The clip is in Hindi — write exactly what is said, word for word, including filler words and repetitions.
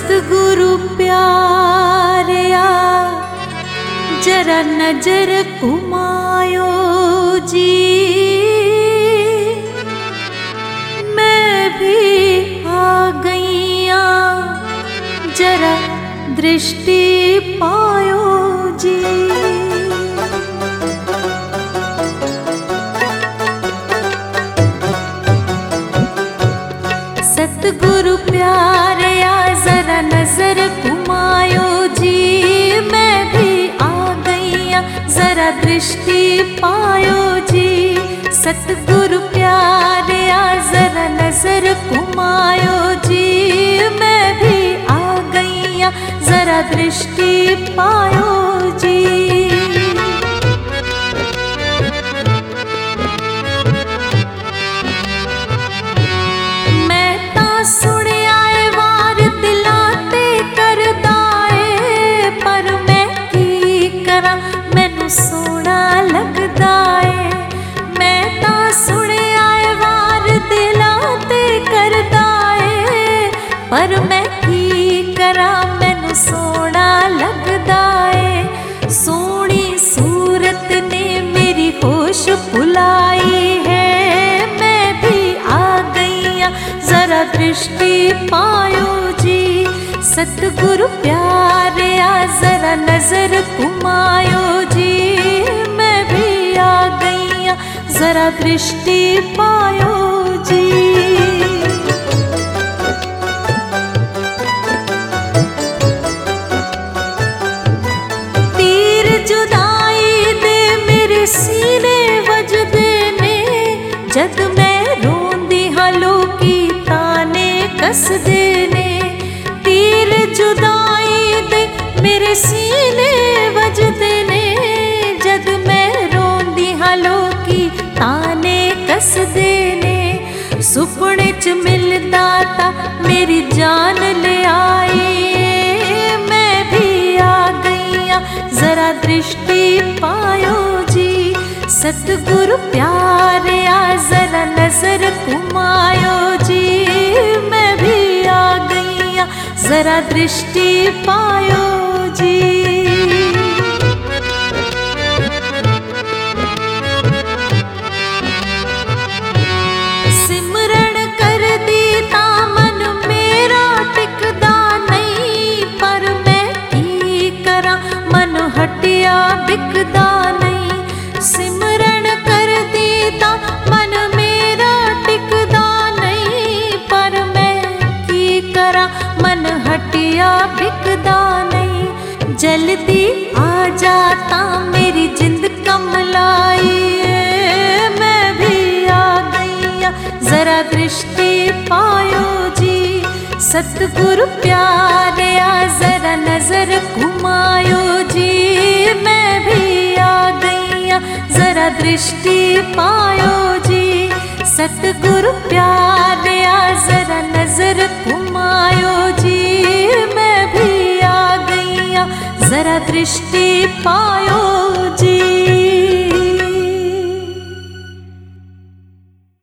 सतगुरु प्यारिया जरा नजर घुमायो जी, मैं भी आ गईया जरा दृष्टि पायो जी। सतगुरु प्यारिया जरा नजर घुमायो जी, मैं भी आ गईया जरा दृष्टि पायो जी। सतगुरु प्यारिया जरा नजर घुमायो जी, मैं भी आ गईया जरा दृष्टि पायो जी। सुनिया ए वार दिलां ते करदा ए, पर मैं की करा मैनू सोहना लगदा ए। मैं तां सुनिया ए वार दिलां ते करदा ए, पर मैं की करा मैनू सोहना लगदा ए। सोहनी सूरत ने मेरी होश भुलाई है, जरा दृष्टि पायो जी। सतगुरु प्यारिया जरा नजर घुमायो जी, मैं भी आ गईया जरा दृष्टि पायो जी। तीर जुदाई दे मेरे सीने वजदे ने, जद मैं कसदे ने। तीर जुदाई दे मेरे सीने वजदे ने, जद मैं रोंदी हां लोकी ताने कसदे ने। सुपने च मिलदा ता मेरी जान ले आई, मैं भी आ गईया जरा दृष्टि पायो जी। सतगुरु प्यारिया जरा नजर घुमायो जी, मैं भी आ गईया जरा दृष्टि पायो जी। सिमरन कर दी ता मन मेरा टिकदा नहीं, पर मैं की करा मन हटिया बिकदा नहीं। सिमरन कर दी ता मन मेरा टिकदा नहीं, पर मैं की करा मन हटिया बिकदा नहीं। जल्दी आ जाता मेरी जिंद कमलाई, मैं भी आ गईया जरा दृष्टि पायो जी। सतगुरु प्यारिया जरा नजर घुमायो जी, मैं भी आ गईया जरा दृष्टि पायो जी। सतगुरु प्यारिया जरा नजर घुमायो जी, मैं भी आ गईया जरा दृष्टि पायो।